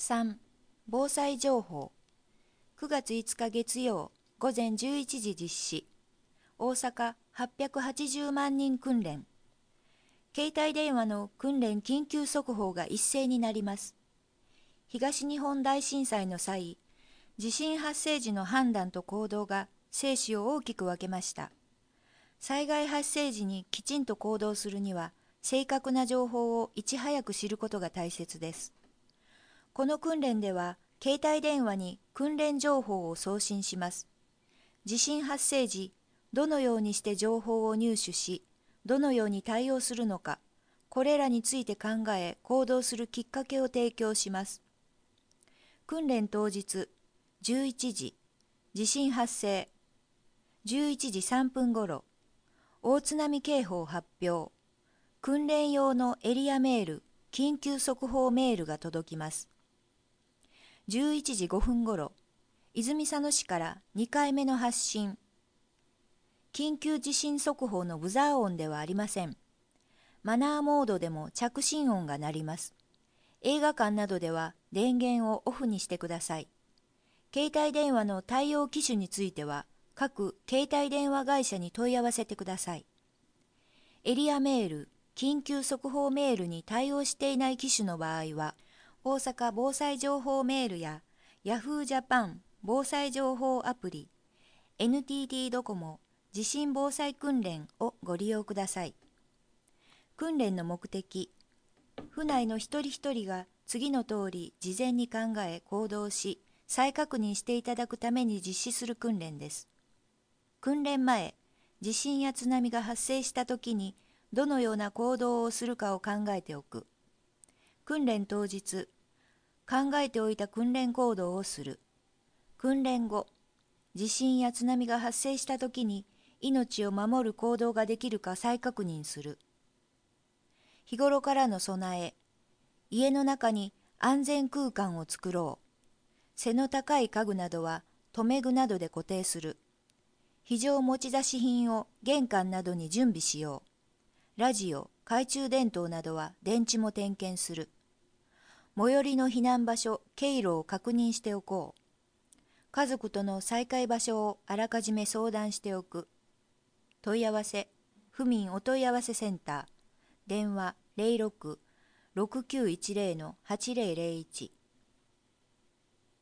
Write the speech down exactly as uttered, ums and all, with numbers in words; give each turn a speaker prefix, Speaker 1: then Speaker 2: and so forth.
Speaker 1: さん、防災情報。くがついつか月曜、午前じゅういちじ実施。大阪はっぴゃくはちじゅうまんにん訓練。携帯電話の訓練緊急速報が一斉になります。東日本大震災の際、地震発生時の判断と行動が生死を大きく分けました。災害発生時にきちんと行動するには、正確な情報をいち早く知ることが大切です。この訓練では、携帯電話に訓練情報を送信します。地震発生時、どのようにして情報を入手し、どのように対応するのか、これらについて考え行動するきっかけを提供します。訓練当日、じゅういちじ、地震発生。じゅういちじさんぷんごろ、大津波警報発表。訓練用のエリアメール、緊急速報メールが届きます。じゅういちじごふんごろ、泉佐野市からにかいめの発信。緊急地震速報のブザー音ではありません。マナーモードでも着信音が鳴ります。映画館などでは電源をオフにしてください。携帯電話の対応機種については、各携帯電話会社に問い合わせてください。エリアメール、緊急速報メールに対応していない機種の場合は、大阪防災情報メールや Yahoo! ジャパン防災情報アプリ、エヌティーティー ドコモ地震防災訓練をご利用ください。訓練の目的、府内の一人一人が次の通り事前に考え行動し、再確認していただくために実施する訓練です。訓練前、地震や津波が発生したときにどのような行動をするかを考えておく。訓練当日、考えておいた訓練行動をする。訓練後、地震や津波が発生したときに命を守る行動ができるか再確認する。日頃からの備え、家の中に安全空間を作ろう。背の高い家具などは留め具などで固定する。非常持ち出し品を玄関などに準備しよう。ラジオ、懐中電灯などは電池も点検する。最寄りの避難場所、経路を確認しておこう。家族との再会場所をあらかじめ相談しておく。問い合わせ、府民お問い合わせセンター、電話 ゼロろく ろくきゅういちゼロ はちゼロゼロいち。